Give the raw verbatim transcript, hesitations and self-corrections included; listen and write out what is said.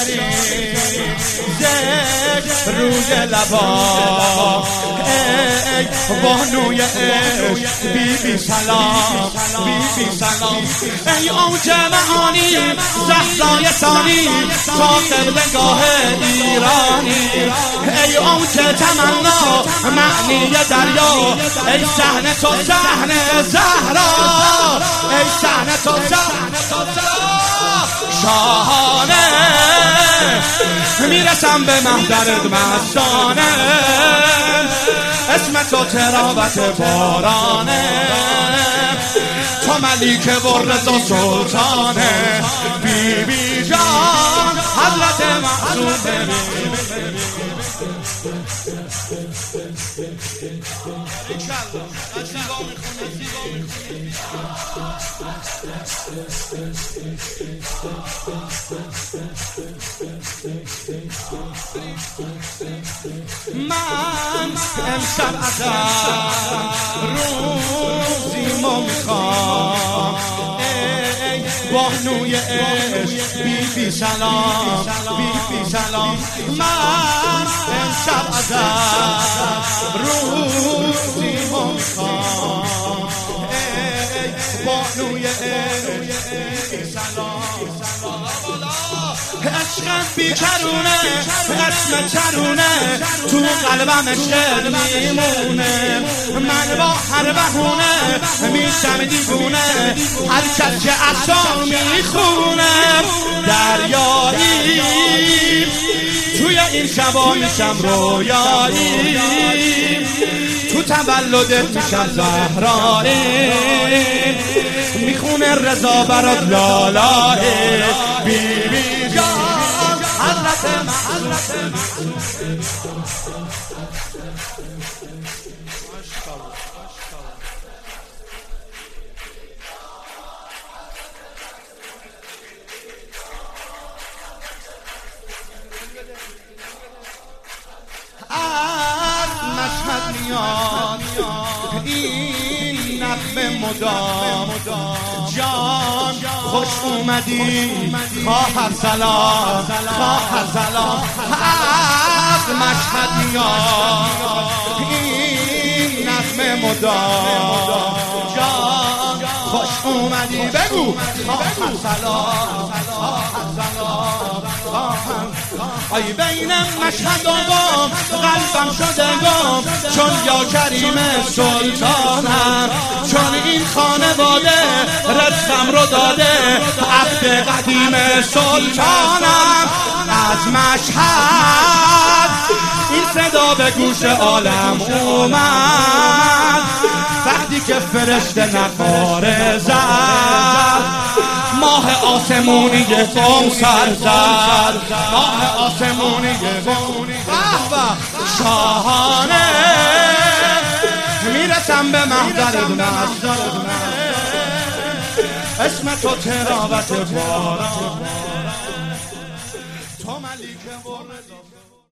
ذکر روی لبا ای بانوی عشق بی بی سلام بی بی سلام ای اوج معانی زهرای ثانی تا قبلگاه ایرانی ای اوج تمنا معنی دریا ای صحنه تو صحنه زهرا ای صحنه تو صحنه زهرا شاهانه میرسم به محضرت مستانه اسم تو تراوت بارانه تو ملیک و رضا سلطانه بی بی جان حضرت معصومه من امشب ازم روزیمو میخوام ای بانوی عشق بی بی سلام بی بی سلام من امشب ازم روزیمو میخوام ای بانوی عشق بی بی سلام عشقم بیکرونه اسم چرونه تو قلبم عشق میمونه من با هر بهونه میشم دیوونه هر کس که عصا میخونه دریایی توی این شبا میشم رویایی تو تولدت میشم زهرایی میخونه رضا برات لالایی بی بی جان حضرت معصومه مشهد میاد این نغمه مدام جان خوش اومدی خواهر سلام خواهر سلام از مشهد میاد این نغمه مدام جان خوش اومدی بگو خواهر سلام خواهر سلام آی بینم مشهد و گم قلبم شده گم چون یا کریم سلطانم چون این خانواده رزقم رو داده عهد قدیم سلطانم از مشهد این صدا به گوش عالم اومد وقتی که فرشته نقاره زد ماه آسمونی قم سر زد ماه آسمونی قم شاهانه میرسم به محضر محضر اسم تو تراوت باران